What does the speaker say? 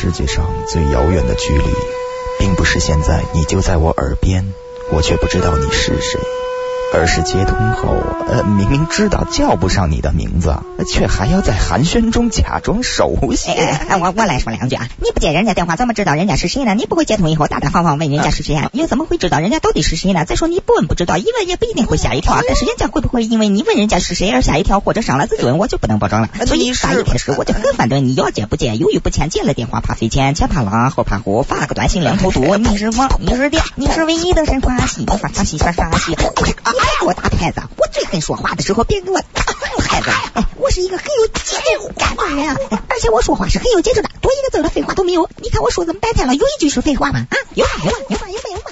世界上最遥远的距离，并不是现在你就在我耳边，我却不知道你是谁，而是接通后明明知道叫不上你的名字，却还要在寒暄中假装熟悉。 我来说两句啊，你不接人家电话怎么知道人家是谁呢？你不会接通以后大大方方问人家是谁啊？你怎么会知道人家到底是谁呢？再说你不问不知道，一问也不一定会吓一跳，但是人家会不会因为你问人家是谁而吓一跳或者上了自尊，我就不能保证了。所以打一开始我就很反对你要接不接，犹豫不前，接了电话怕费钱，前怕狼后怕虎，发个短信两头堵，你是王，你是爹，你是唯一的神话戏，发啥戏啥戏，你别给我打牌子，我最恨说话的时候别给我打牌子。我是一个很有节奏感的人啊，而且我说话是很有节奏的，多一个字的废话都没有。你看我说这么半天了，有一句是废话吗？啊，有吗？